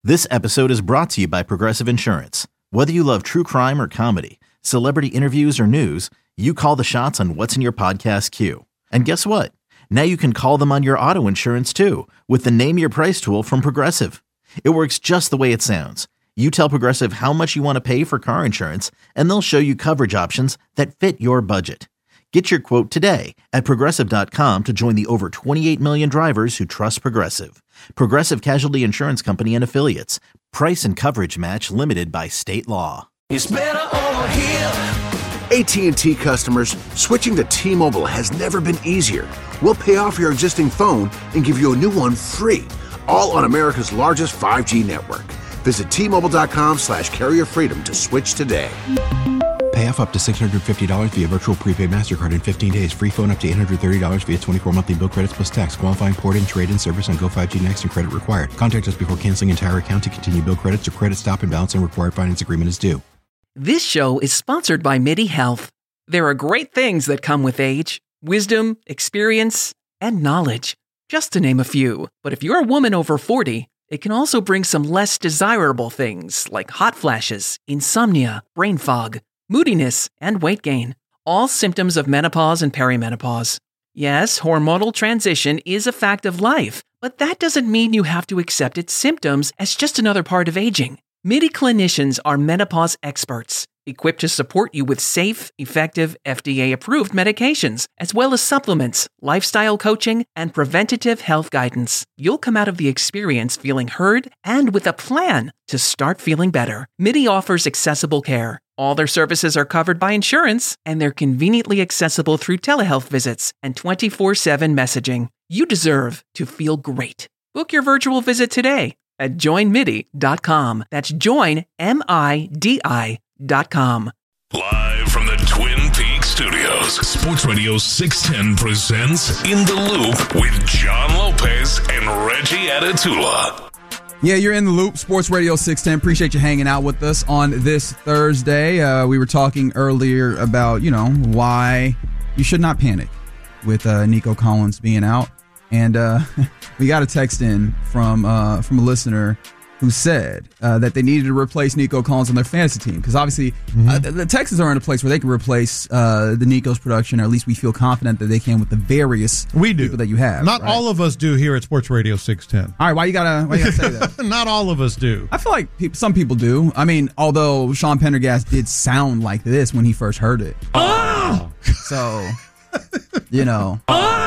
This episode is brought to you by Progressive Insurance. Whether you love true crime or comedy, celebrity interviews or news, you call the shots on what's in your podcast queue. And guess what? Now you can call them on your auto insurance too with the Name Your Price tool from Progressive. It works just the way it sounds. You tell Progressive how much you want to pay for car insurance, and they'll show you coverage options that fit your budget. Get your quote today at Progressive.com to join the over 28 million drivers who trust Progressive. Progressive Casualty Insurance Company and Affiliates. Price and coverage match limited by state law. It's better over here. AT&T customers, switching to T-Mobile has never been easier. We'll pay off your existing phone and give you a new one free, all on America's largest 5G network. Visit T-Mobile.com/carrier freedom to switch today. Pay off up to $650 via virtual prepaid MasterCard in 15 days. Free phone up to $830 via 24 monthly bill credits plus tax. Qualifying port-in, trade-in service on Go 5G Next and credit required. Contact us before canceling entire account to continue bill credits or credit stop and balance and required finance agreement is due. This show is sponsored by MIDI Health. There are great things that come with age. Wisdom, experience, and knowledge. Just to name a few. But if you're a woman over 40, it can also bring some less desirable things like hot flashes, insomnia, brain fog, moodiness, and weight gain. All symptoms of menopause and perimenopause. Yes, hormonal transition is a fact of life, but that doesn't mean you have to accept its symptoms as just another part of aging. MIDI clinicians are menopause experts, equipped to support you with safe, effective, FDA-approved medications, as well as supplements, lifestyle coaching, and preventative health guidance. You'll come out of the experience feeling heard and with a plan to start feeling better. MIDI offers accessible care. All their services are covered by insurance, and they're conveniently accessible through telehealth visits and 24/7 messaging. You deserve to feel great. Book your virtual visit today at joinmidi.com. That's joinmidi.com. Live from the Twin Peaks Studios, Sports Radio 610 presents In the Loop with John Lopez and Reggie Atatula. Yeah, you're in the loop. Sports Radio 610. Appreciate you hanging out with us on this Thursday. We were talking earlier about, why you should not panic with Nico Collins being out. And we got a text in from a listener who said that they needed to replace Nico Collins on their fantasy team. Because obviously the Texans are in a place where they can replace the Nico's production, or at least we feel confident that they can with the various people that you have. Not all of us do here at Sports Radio 610. All right, why you gotta say that? Not all of us do. I feel like some people do. I mean, although Sean Pendergast did sound like this when he first heard it. Oh! So... Yeah.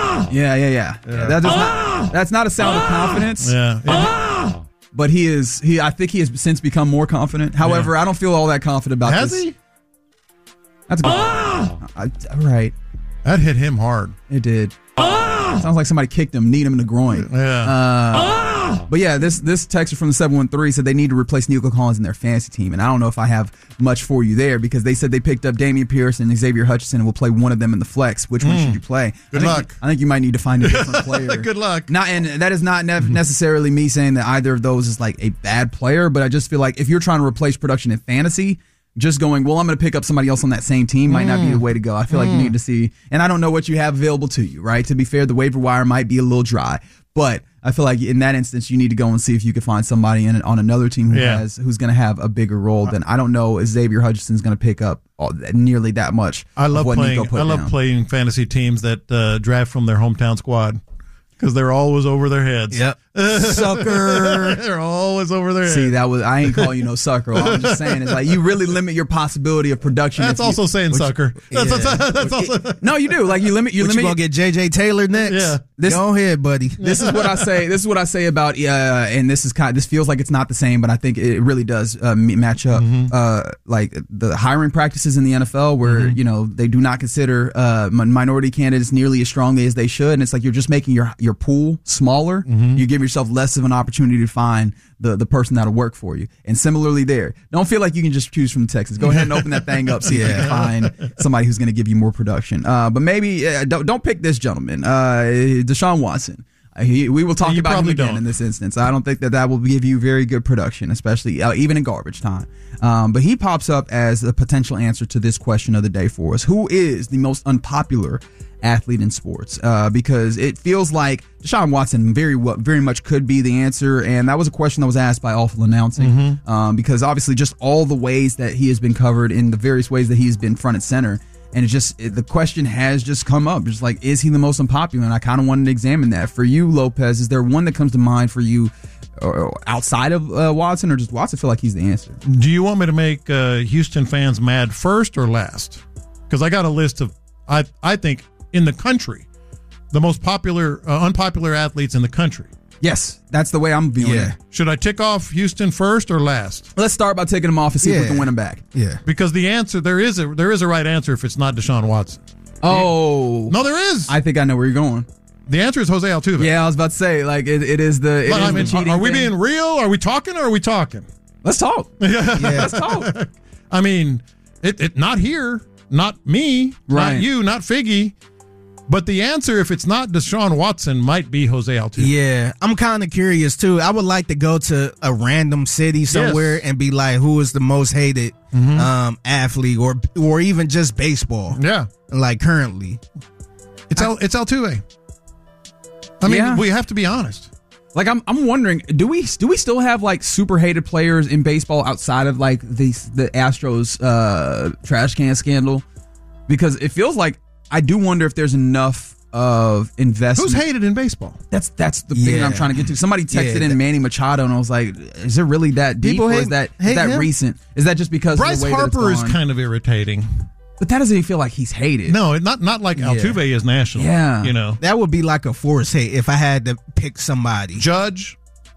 That's not a sound of confidence. Yeah. But I think he has since become more confident. However, I don't feel all that confident about this. Has he? That's good. Right. That hit him hard. It did. Sounds like somebody kicked him, kneed him in the groin. Yeah. But yeah, this texter from the 713 said they need to replace Nico Collins in their fantasy team. And I don't know if I have much for you there, because they said they picked up Damian Pierce and Xavier Hutchinson and will play one of them in the flex. Which one should you play? Good luck. I think you might need to find a different player. Good luck. And that is not necessarily me saying that either of those is like a bad player, but I just feel like if you're trying to replace production in fantasy, just going, I'm going to pick up somebody else on that same team might not be the way to go. I feel like you need to see, and I don't know what you have available to you, right? To be fair, the waiver wire might be a little dry, but I feel like in that instance, you need to go and see if you can find somebody on another team who's going to have a bigger role than, I don't know, if Xavier Hutchinson's going to pick up nearly that much. I love playing fantasy teams that draft from their hometown squad, because they're always over their heads. Yep. Sucker. They're always over their heads. See, I ain't calling you no sucker. All I'm just saying is, like, you really limit your possibility of production. That's also saying sucker. That's also. No, you do. Like, you limit. You gonna get JJ Taylor next? Yeah. Go ahead, buddy. This is what I say. This is what I say about. And this feels like it's not the same, but I think it really does match up. Like the hiring practices in the NFL, where they do not consider minority candidates nearly as strongly as they should, and it's like you're just making your pool smaller. You give yourself less of an opportunity to find the person that'll work for you. And similarly there, don't feel like you can just choose from the Texans. Go ahead and open that thing up, see if you can find somebody who's going to give you more production. But maybe don't pick this gentleman, Deshaun Watson. We will talk You about him probably again don't. in this instance. I don't think that will give you very good production, especially even in garbage time. But he pops up as the potential answer to this question of the day for us. Who is the most unpopular athlete in sports? Because it feels like Deshaun Watson very much could be the answer, and that was a question that was asked by Awful Announcing, because obviously just all the ways that he has been covered in the various ways that he's been front and center, and the question has just come up, just like, is he the most unpopular? And I kind of wanted to examine that. For you, Lopez, is there one that comes to mind for you outside of Watson, or just Watson feel like he's the answer? Do you want me to make Houston fans mad first or last? Because I got a list of, I think, in the country, the most popular, unpopular athletes in the country. Yes, that's the way I'm viewing it. Should I tick off Houston first or last? Let's start by taking him off and see if we can win him back. Yeah. Because the answer, there is a right answer if it's not Deshaun Watson. Oh. No, there is. I think I know where you're going. The answer is Jose Altuve. Yeah, I was about to say, like, it is the cheating Are we thing. being real? Are we talking or are we talking? Let's talk. Let's talk. I mean, it not here, not me, Right. not you, not Figgy. But the answer, if it's not Deshaun Watson, might be Jose Altuve. Yeah, I'm kind of curious too. I would like to go to a random city somewhere and be like, who is the most hated athlete, or even just baseball? Yeah, like currently, it's Altuve. I mean, we have to be honest. Like, I'm wondering, do we still have like super hated players in baseball outside of like the Astros trash can scandal? Because it feels like, I do wonder if there's enough of investment. Who's hated in baseball? That's the thing I'm trying to get to. Somebody texted in Manny Machado, and I was like, is it really that deep, or is that recent? Is that just because Bryce of the way Harper that it's is gone? kind of irritating? But that doesn't even feel like he's hated. No, not like Altuve is national. Yeah. You know. that would be like a forced hate if I had to pick somebody. Judge.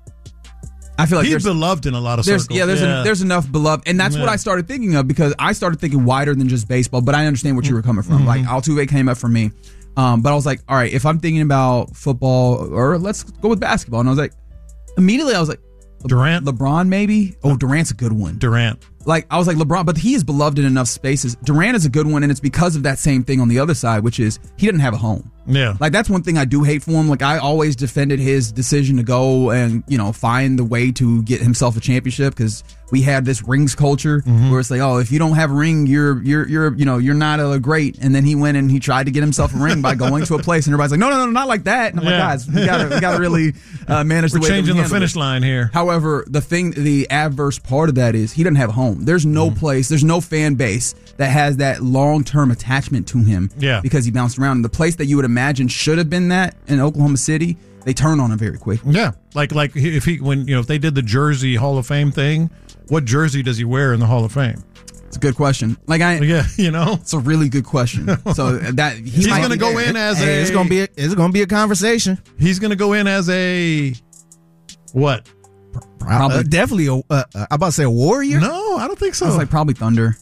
I feel like He's beloved in a lot of circles. There's enough beloved, and that's what I started thinking of, because I started thinking wider than just baseball. But I understand what you were coming from. Like, Altuve came up for me, but I was like, all right, if I'm thinking about football, or let's go with basketball, and I was like, immediately I was like, Durant, LeBron maybe. Oh, Durant's a good one. Durant. Like, I was like, LeBron, but he is beloved in enough spaces. Durant is a good one, and it's because of that same thing on the other side, which is he didn't have a home. Yeah. Like, that's one thing I do hate for him. Like, I always defended his decision to go and, find the way to get himself a championship, because we had this rings culture where it's like, oh, if you don't have a ring, you're not a great. And then he went and he tried to get himself a ring by going to a place, and everybody's like, no, not like that. And I'm like, guys, we gotta really manage the way We're changing that we the finish handle it. line here. However, the adverse part of that is he doesn't have a home. There's no place, there's no fan base that has that long-term attachment to him. Yeah. Because he bounced around. And the place that you would imagine should have been that in Oklahoma City, they turn on him very quick. Yeah. Like if they did the Jersey Hall of Fame thing, what jersey does he wear in the Hall of Fame? It's a good question. It's a really good question. So that he's going to go in as it's going to be a conversation. He's going to go in as a what? Probably definitely I'm about to say a warrior. No, I don't think so. I was like, probably Thunder.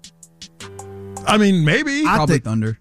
I mean, maybe. Probably Thunder.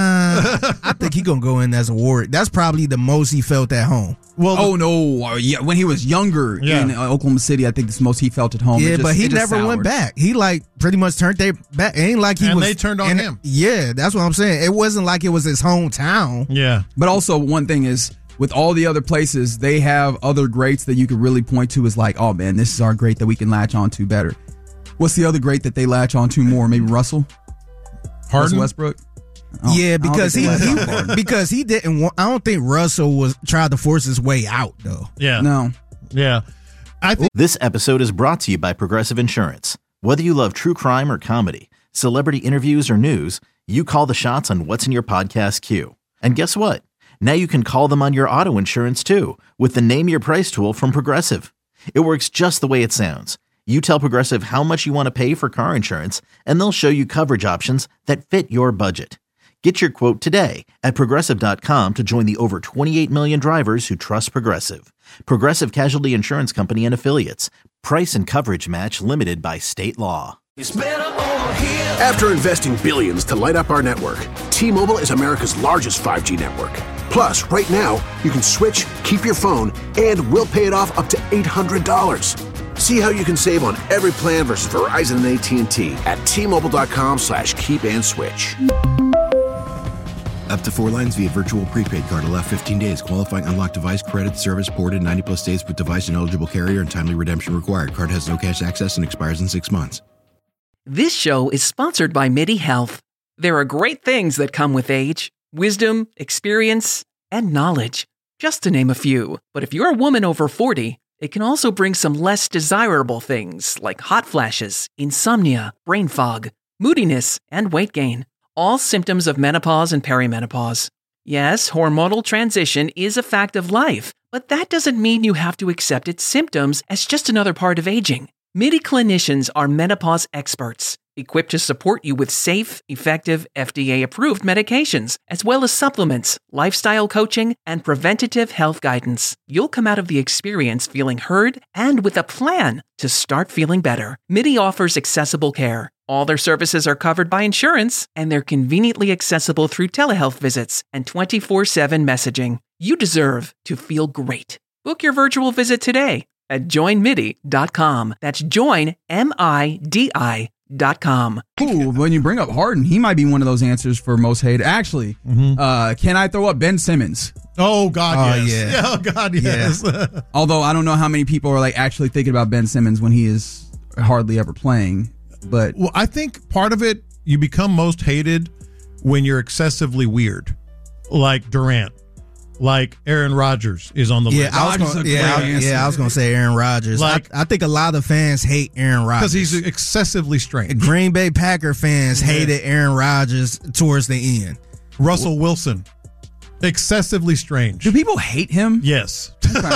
I think he's going to go in as a warrior. That's probably the most he felt at home. Well, yeah, when he was younger in Oklahoma City, I think it's the most he felt at home. Yeah, but he never went back. He pretty much turned their back. It ain't like he and was. they turned on him. Yeah, that's what I'm saying. It wasn't like it was his hometown. Yeah. But also, one thing is, with all the other places, they have other greats that you could really point to as like, oh man, this is our great that we can latch on to better. What's the other great that they latch on to more? Maybe Russell Harden? Westbrook. Yeah, because he didn't want. I don't think Russell tried to force his way out though. Yeah. No. Yeah. I think This episode is brought to you by Progressive Insurance. Whether you love true crime or comedy, celebrity interviews or news, you call the shots on what's in your podcast queue. And guess what? Now you can call them on your auto insurance too, with the Name Your Price tool from Progressive. It works just the way it sounds. You tell Progressive how much you want to pay for car insurance, and they'll show you coverage options that fit your budget. Get your quote today at Progressive.com to join the over 28 million drivers who trust Progressive. Progressive Casualty Insurance Company and Affiliates. Price and coverage match limited by state law. It's better over here. After investing billions to light up our network, T-Mobile is America's largest 5G network. Plus, right now, you can switch, keep your phone, and we'll pay it off up to $800. See how you can save on every plan versus Verizon and AT&T at T-Mobile.com/keep and switch. Up to 4 lines via virtual prepaid card. Allow 15 days. Qualifying unlocked device credit service ported 90-plus days with device and eligible carrier and timely redemption required. Card has no cash access and expires in 6 months. This show is sponsored by MIDI Health. There are great things that come with age, wisdom, experience, and knowledge, just to name a few. But if you're a woman over 40, it can also bring some less desirable things like hot flashes, insomnia, brain fog, moodiness, and weight gain. All symptoms of menopause and perimenopause. Yes, hormonal transition is a fact of life, but that doesn't mean you have to accept its symptoms as just another part of aging. MIDI clinicians are menopause experts, equipped to support you with safe, effective, FDA-approved medications, as well as supplements, lifestyle coaching, and preventative health guidance. You'll come out of the experience feeling heard and with a plan to start feeling better. MIDI offers accessible care. All their services are covered by insurance, and they're conveniently accessible through telehealth visits and 24/7 messaging. You deserve to feel great. Book your virtual visit today at joinmidi.com. That's joinmidi.com. Ooh, when you bring up Harden, he might be one of those answers for most hated. Actually, can I throw up Ben Simmons? Oh, God, yes. yeah. Yeah, oh, God, yes. Yeah. Although I don't know how many people are like actually thinking about Ben Simmons when he is hardly ever playing. But Well, I think part of it, you become most hated when you're excessively weird, like Durant, like Aaron Rodgers is on the list. I was going to say Aaron Rodgers. Like- I think a lot of fans hate Aaron Rodgers. Because he's excessively strange. Green Bay Packer fans hated Aaron Rodgers towards the end. Russell Wilson, excessively strange. do people hate him? Yes.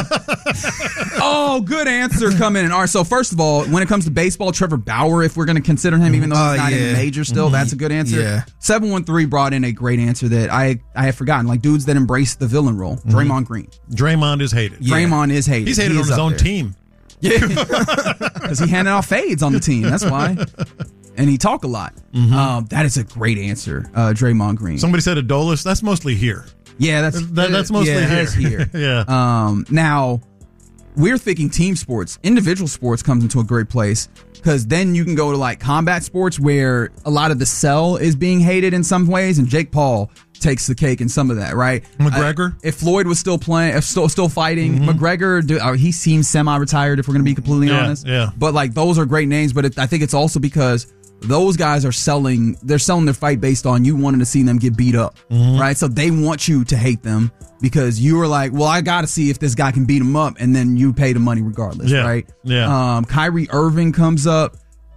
Oh, good answer coming in. All right, so first of all, when it comes to baseball, Trevor Bauer, if we're going to consider him, even though he's not in the major still, that's a good answer. Yeah. 713 brought in a great answer that I had forgotten, like dudes that embrace the villain role. Draymond Green. Draymond is hated. Yeah. Draymond is hated. He's hated He on is his up own there. team. Yeah, because he handed off fades on the team. That's why. And he talk a lot. That is a great answer, Draymond Green. Somebody said Adolis. That's mostly here. Yeah, that's mostly here. That's here. Yeah. Now, we're thinking team sports. Individual sports comes into a great place because then you can go to like combat sports where a lot of the cell is being hated in some ways, and Jake Paul takes the cake in some of that, right? McGregor? If Floyd was still playing, if still fighting, McGregor, he seems semi-retired if we're going to be completely honest. Yeah. But like those are great names, but I think it's also because those guys are selling their fight based on you wanting to see them get beat up, right? So they want you to hate them because you were like, well, I got to see if this guy can beat him up, and then you pay the money regardless, right? Yeah. Kyrie Irving comes up.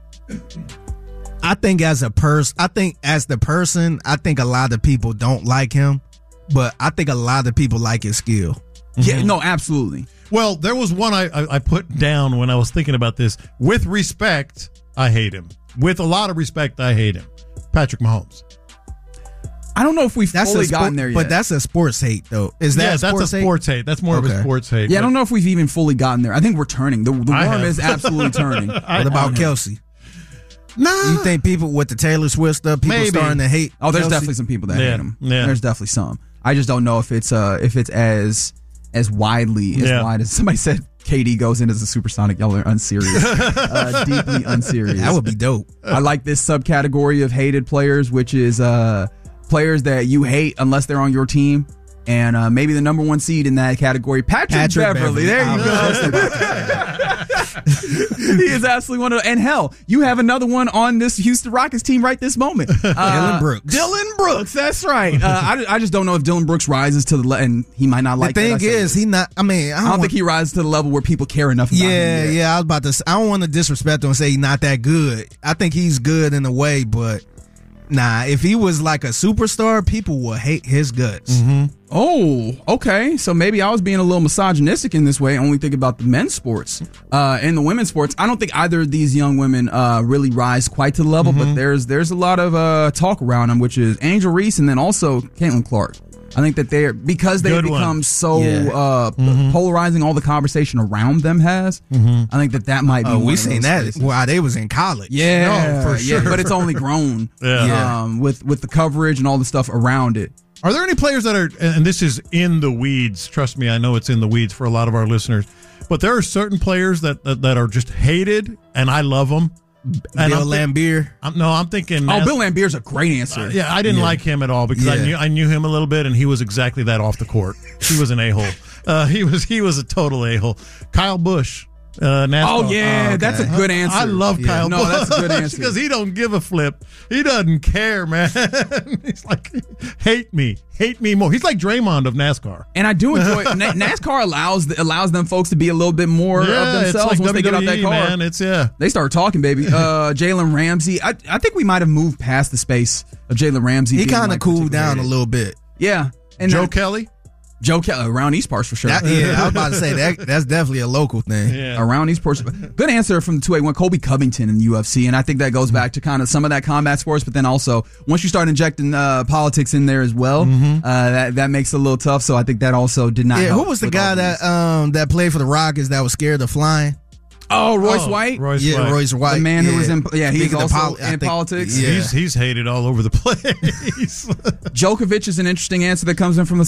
I think as the person, I think a lot of people don't like him, but I think a lot of people like his skill. Yeah, no, absolutely. Well, there was one I put down when I was thinking about this. With respect, I hate him. With a lot of respect, I hate him. Patrick Mahomes. I don't know if we've fully gotten there yet. But that's a sports hate, though. Is that that's a sports hate? That's more of a sports hate. Yeah, I don't know if we've even fully gotten there. I think we're turning. The worm is absolutely turning. What about Kelsey? Nah. You think people with the Taylor Swift stuff, people starting to hate? Oh, there's Kelsey? definitely some people that hate him. Yeah. There's definitely some. I just don't know if it's as widely wide as somebody said. KD goes in as a supersonic. Y'all are unserious, deeply unserious. That would be dope. I like this subcategory of hated players, which is players that you hate unless they're on your team. And maybe the number one seed in that category, Patrick Beverly. There you go. He is absolutely one of the, and hell, you have another one on this Houston Rockets team right this moment. Dylan Brooks. Dylan Brooks, that's right. I just don't know if Dylan Brooks rises to the level, and he might not like the that. thing is, he not. I mean, I don't think he rises to the level where people care enough about him yet. Yeah. I was about to. I don't want to disrespect him and say he's not that good. I think he's good in a way, but nah. If he was like a superstar, people would hate his guts. Oh, okay. So maybe I was being a little misogynistic in this way, only think about the men's sports. In the women's sports, I don't think either of these young women really rise quite to the level, but there's a lot of talk around them, which is Angel Reese and then also Caitlin Clark. I think that because they become so polarizing, all the conversation around them has. I think that might be. Oh, we seen that while they was in college. Yeah, no, for sure. But it's only grown. With the coverage and all the stuff around it. Are there any players that are, and this is in the weeds, trust me, I know it's in the weeds for a lot of our listeners, but there are certain players that are just hated, and I love them. Bill Laimbeer. I'm thinking. Bill Laimbeer's a great answer. I didn't like him at all because I knew him a little bit, and he was exactly that off the court. He was an a-hole. He was a total a-hole. Kyle Busch. NASCAR. Oh yeah, okay. That's a good answer. I love Kyle Busch. No, that's a good answer because he don't give a flip. He doesn't care, man. He's like, hate me more. He's like Draymond of NASCAR. And I do enjoy NASCAR allows them folks to be a little bit more of themselves like once WWE, they get out that car. Man, they start talking, baby. Jalen Ramsey. I think we might have moved past the space of Jalen Ramsey. He kind of cooled down a little bit. Yeah, and Joe Kelly. Around East Parts for sure. I was about to say that's definitely a local thing. Yeah. Around East Parts. Good answer from the 281, Colby Covington in the UFC, and I think that goes back to kind of some of that combat sports, but then also once you start injecting politics in there as well, that makes it a little tough. So I think that also did not. Yeah, who was the guy that played for the Rockets that was scared of flying? Oh, Royce White? Royce White. The man who was in, he's also in politics. Yeah. He's hated all over the place. Djokovic is an interesting answer that comes in from the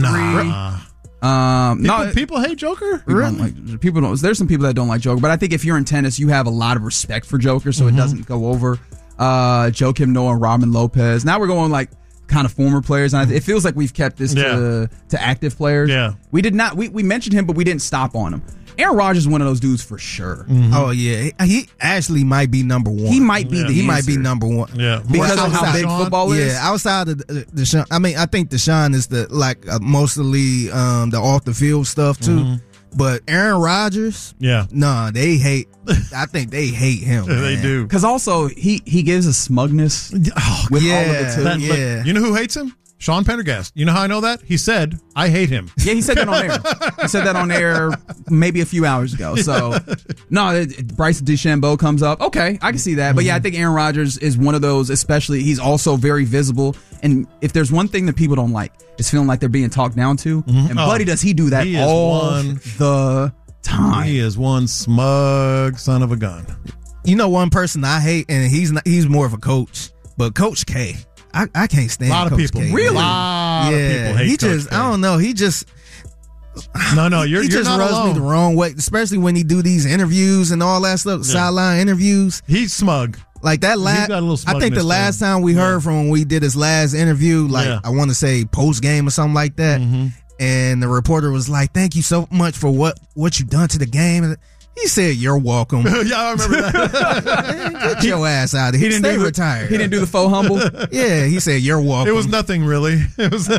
713. People hate Joker? People don't. There's some people that don't like Joker, but I think if you're in tennis, you have a lot of respect for Joker, so it doesn't go over. Joakim Noah and Robin Lopez. Now we're going like kind of former players, and it feels like we've kept this to active players. Yeah. We did not. We mentioned him, but we didn't stop on him. Aaron Rodgers is one of those dudes for sure. Oh yeah, he actually might be number one. He might be. He might be number one. Yeah, because of how big football is. Yeah, outside of Deshaun, I mean, I think Deshaun is mostly the off the field stuff too. But Aaron Rodgers, they hate. I think they hate him. They do, because also he gives a smugness with all of it too. You know who hates him? Sean Pendergast. You know how I know that? He said, I hate him. Yeah, he said that on air. He said that on air maybe a few hours ago. So, Bryce DeChambeau comes up. Okay, I can see that. But yeah, I think Aaron Rodgers is one of those, especially, he's also very visible. And if there's one thing that people don't like, it's feeling like they're being talked down to. And buddy, does he do that all the time. He is one smug son of a gun. You know one person I hate, and he's more of a coach, but Coach K. I can't stand a lot of Coach people. K. Really? A lot of people hate Coach K. I don't know. He just you're just not rubs alone. me the wrong way, especially when he do these interviews and all that stuff, sideline interviews. He's smug. Like that last, I think the last time we heard from when we did his last interview, I want to say post game or something like that, and the reporter was like, "Thank you so much for what you done to the game." He said, "You're welcome." Yeah, I remember that. Get your ass out of here. Stay retired. He didn't do the faux humble. Yeah, he said, "You're welcome." It was nothing really. It was.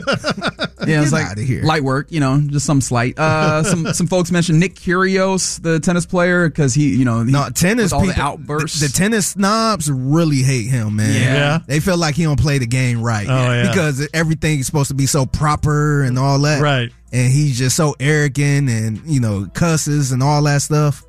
It was like light work, just some slight. Some folks mentioned Nick Kyrgios, the tennis player, because tennis all people, the outbursts. The tennis snobs really hate him, man. Yeah. They feel like he don't play the game right. Oh, yeah. Because everything is supposed to be so proper and all that. Right. And he's just so arrogant and, cusses and all that stuff.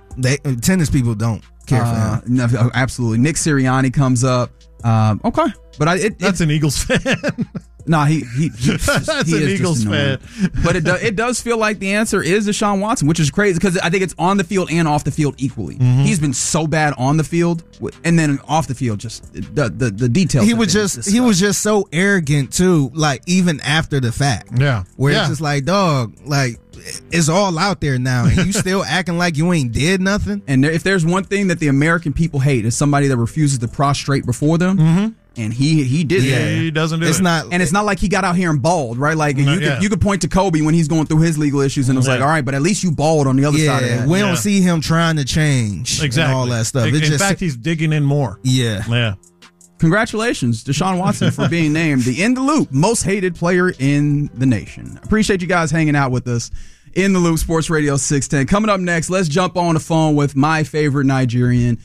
Tennis people don't care for him. No, absolutely. Nick Sirianni comes up. Okay. But that's an Eagles fan. No, he that's he an is Eagles fan. But it does feel like the answer is Deshaun Watson, which is crazy because I think it's on the field and off the field equally. He's been so bad on the field, and then off the field, just the details. He was just so arrogant too. Like even after the fact, where it's just like, dog, like it's all out there now, and you still acting like you ain't did nothing. And if there's one thing that the American people hate, is somebody that refuses to prostrate before them. And he did that. He doesn't do it. It's not like he got out here and balled, right? Like you could point to Kobe when he's going through his legal issues, and it's like, all right, but at least you balled on the other side of that. We don't see him trying to change and all that stuff. In fact, he's digging in more. Yeah. Congratulations, Deshaun Watson, for being named the In the Loop most hated player in the nation. Appreciate you guys hanging out with us. In the Loop, Sports Radio 610. Coming up next, let's jump on the phone with my favorite Nigerian.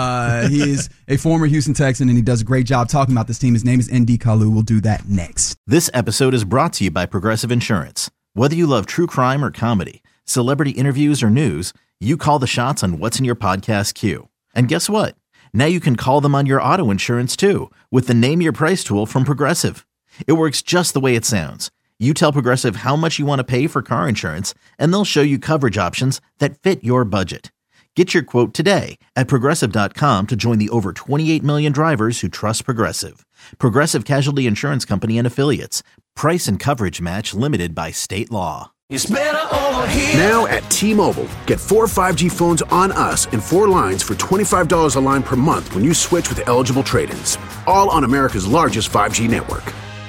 He is a former Houston Texan, and he does a great job talking about this team. His name is Nd Kalu. We'll do that next. This episode is brought to you by Progressive Insurance. Whether you love true crime or comedy, celebrity interviews or news, you call the shots on what's in your podcast queue. And guess what? Now you can call them on your auto insurance too with the Name Your Price tool from Progressive. It works just the way it sounds. You tell Progressive how much you want to pay for car insurance, and they'll show you coverage options that fit your budget. Get your quote today at Progressive.com to join the over 28 million drivers who trust Progressive. Progressive Casualty Insurance Company and Affiliates. Price and coverage match limited by state law. It's better over here. Now at T-Mobile, get 4 5G phones on us and 4 lines for $25 a line per month when you switch with eligible trade-ins. All on America's largest 5G network.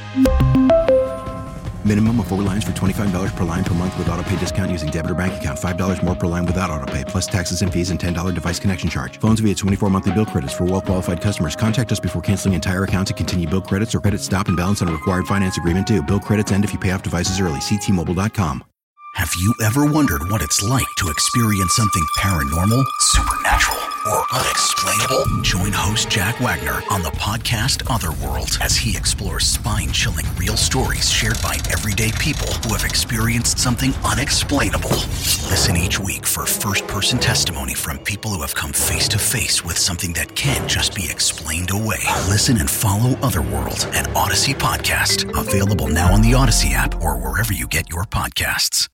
Minimum of 4 lines for $25 per line per month with autopay discount using debit or bank account. $5 more per line without autopay, plus taxes and fees and $10 device connection charge. Phones via 24 monthly bill credits for well-qualified customers. Contact us before canceling entire account to continue bill credits or credit stop and balance on a required finance agreement due. Bill credits end if you pay off devices early. See T-Mobile.com. Have you ever wondered what it's like to experience something paranormal, supernatural, or unexplainable? Join host Jack Wagner on the podcast Otherworld as he explores spine-chilling real stories shared by everyday people who have experienced something unexplainable. Listen each week for first-person testimony from people who have come face-to-face with something that can't just be explained away. Listen and follow Otherworld, an Odyssey podcast. Available now on the Odyssey app or wherever you get your podcasts.